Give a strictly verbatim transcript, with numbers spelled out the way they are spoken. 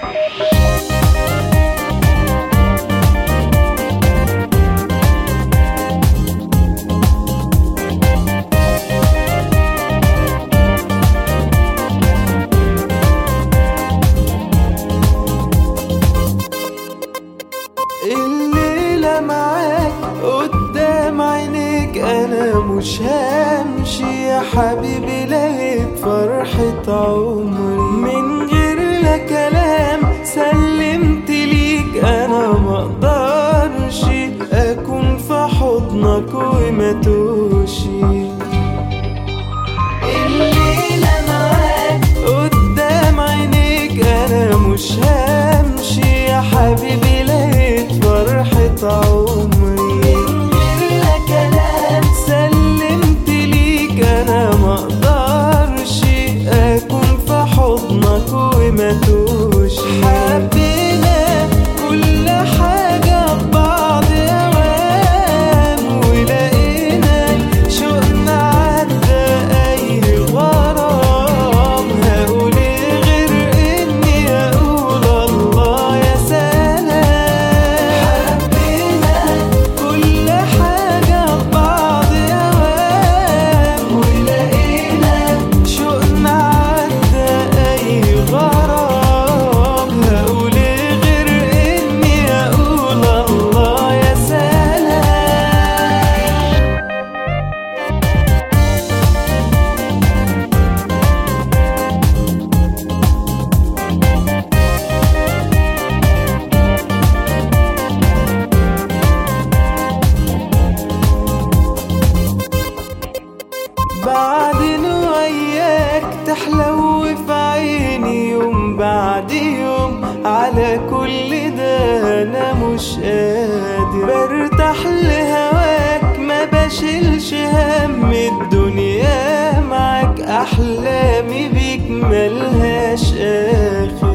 الليلة معاك قدام عينيك أنا مش همشي يا حبيبي، لقيت فرحة عمري من غير لا كلام سلمت ليك. أنا مقدرش أكون في حضنك وما توشي. الليلة معاك قدام عينيك أنا مش همشي يا حبيبي، لقيت فرحة عمري من غير لا كلام سلمت ليك. أنا مقدرش أكون في حضنك وما توشي. حبينا كل حاجة ببعض أوام ولقينا شوقنا عدى أي غرام. هقول إيه غير إني أقول الله يا سلام. حبينا كل حاجة ببعض أوام ولقينا شوقنا عدى أي غرام. هقول إيه غير إني أقول الله يا سلام. بعدين وياك تحلو في عيني يوم بعد يوم، على كل ده انا مش قادر برتاح لهواك. ما بشيلش هم الدنيا معاك، احلامي بيك ملهاش اخر.